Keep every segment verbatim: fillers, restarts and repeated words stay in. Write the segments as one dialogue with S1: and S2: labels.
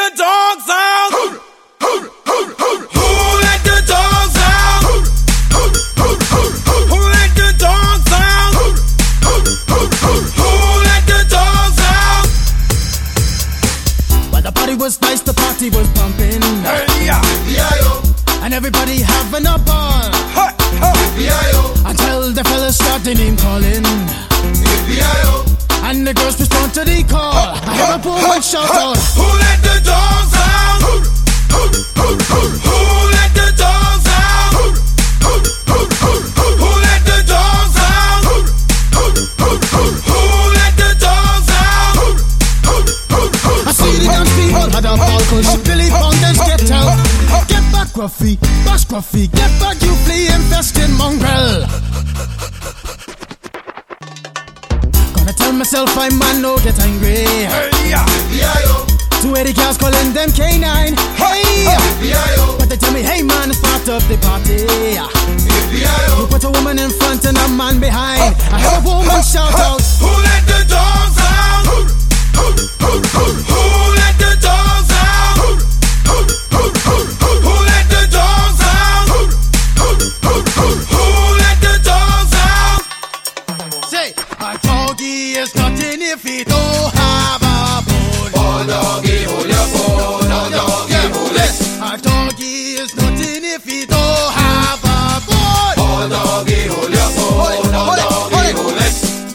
S1: the dogs out?
S2: Who, who, who, who,
S1: Who let the dogs out?
S2: Who, who, who, who, who,
S1: Who let the dogs out?
S2: who, who, who, who,
S1: Who let the dogs out?
S3: Well, the party was nice, the party was pumping,
S1: Hey, yeah.
S2: B I O,
S3: and everybody having a ball
S1: Ha, ha.
S2: B I O,
S3: until the fellas started name calling,
S2: B I O,
S3: and the girls respond to the call. I hear a woman shout out,
S1: Who let the dogs out?
S2: who, who, who, who,
S1: Who let the dogs out?
S2: who, who, who, who, who,
S1: Who let the dogs out?
S2: who, who, who, who,
S1: Who let the dogs out?
S2: who, who, who, who,
S3: I see the dance people had a ball push. Billy Fountains get out. Get back, Gruffy, bash Gruffy. Get back, you flea infested mongrel. Gonna tell myself I man no get angry.
S1: Hey, yeah.
S2: B I O,
S3: Two eighty cars calling them K nine. Hey,
S2: B I O,
S3: but they tell me, hey man, start up the party.
S2: B I O,
S3: You put a woman in front and a man behind. I heard a woman shout out,
S1: Who let the dogs out?
S2: who, who, who, who,
S1: Who let the dogs out?
S2: who, who, who, who, who,
S1: Who let the dogs out?
S2: who, who, who, who,
S1: Who let the dogs out?
S3: say, a doggy is nothing if he don't have a bone.
S2: Oh doggy, hold your bone, oh doggy, hold it.
S3: A doggy is nothing if he don't have a bone.
S2: Oh doggy, hold your bone, oh doggy, hold it.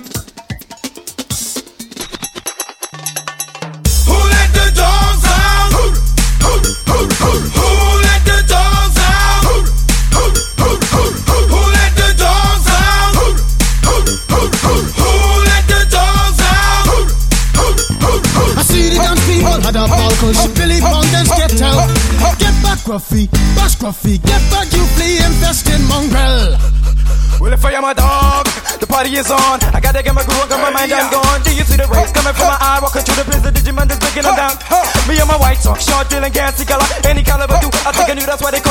S1: Who let the dogs out?
S2: Who, who, who, who,
S1: Who let the dogs out?
S2: who, who, who, who, who,
S1: Who let the dogs out?
S2: who, who, who, who,
S1: Who let the dogs out?
S2: who, who, who,
S3: I see the dance people had a ball push. Billy Fountains get out. Get back, Gruffy, bash Gruffy. Get back, you flea infested mongrel.
S1: Well, if I am a dog, the party is on. I gotta get my groove on, got my mind, I'm gone. Do you see the rays coming from my eye? Walking through the prison, Digimon is breaking them down. Me and my white talk, short, drilling, gassy color. Any caliber do, I think I knew that's why they